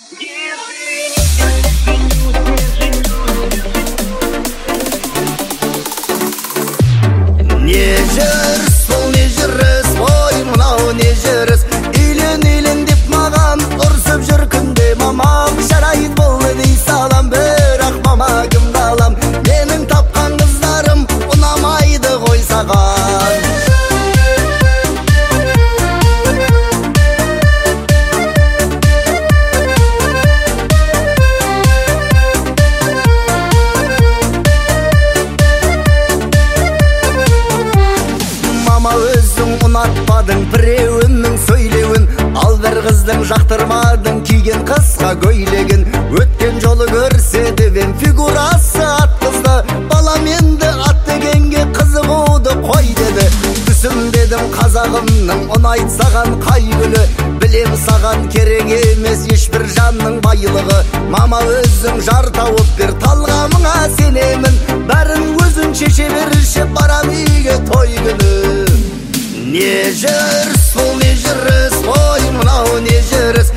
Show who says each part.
Speaker 1: Не жүріс бұл не жүріс, ой мынау не жүріс, үйлен деп маған ұрсып жүр күнде мамам. Жарайды болды дей салам, бірақ мама кімді алам, менің тапқан қыздарым ұнамайды ғой саған. Мама өзің ұнатпадың біреуінің сөйлеуін, ал бір қыздың жақтырмадың киген қысқа көйлегін. Өткен жолы көрсетіп ем фигурасы ат қызды, балам енді ат дегенге қызығуды қой деді. Түсінбедім қазағымның ұнайды саған қай гүлі, білем саған керек емес ешбір жанның байлығы. Мама өзің жар тауып бер, талғамыңа сенемін, бәрін өзің шеше берші, барам үйге той күні. Не жүріс бұл не жүріс, ой мынау не жүріс,